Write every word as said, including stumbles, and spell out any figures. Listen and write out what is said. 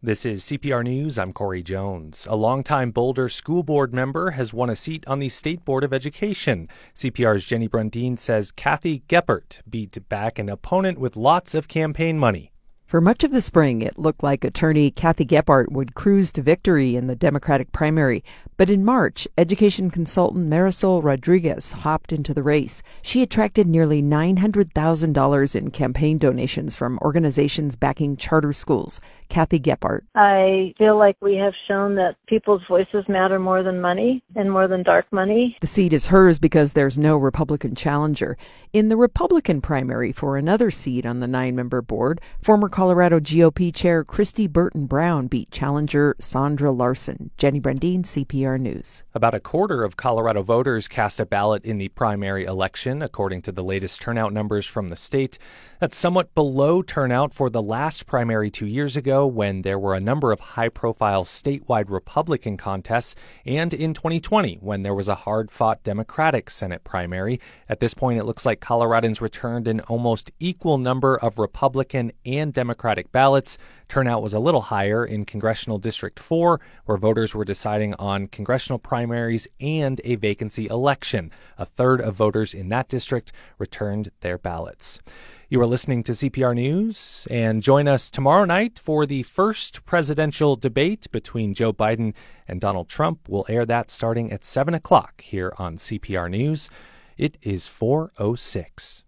This is C P R News. I'm Corey Jones. A longtime Boulder school board member has won a seat on the State Board of Education. C P R's Jenny Brundin says Kathy Geppert beat back an opponent with lots of campaign money. For much of the spring, it looked like attorney Kathy Geppert would cruise to victory in the Democratic primary. But in March, education consultant Marisol Rodriguez hopped into the race. She attracted nearly nine hundred thousand dollars in campaign donations from organizations backing charter schools. Kathy Geppert. I feel like we have shown that people's voices matter more than money and more than dark money. The seat is hers because there's no Republican challenger. In the Republican primary for another seat on the nine-member board, former Colorado G O P Chair Kristi Burton Brown beat challenger Sandra Larson. Jenny Brundin, C P R News. About a quarter of Colorado voters cast a ballot in the primary election, according to the latest turnout numbers from the state. That's somewhat below turnout for the last primary two years ago, when there were a number of high-profile statewide Republican contests, and in twenty twenty, when there was a hard-fought Democratic Senate primary. At this point, it looks like Coloradans returned an almost equal number of Republican and Democratic ballots. Turnout was a little higher in Congressional District four, where voters were deciding on congressional primaries and a vacancy election. A third of voters in that district returned their ballots. You are listening to C P R News, and join us tomorrow night for the first presidential debate between Joe Biden and Donald Trump. We'll air that starting at seven o'clock here on C P R News. It is four oh six.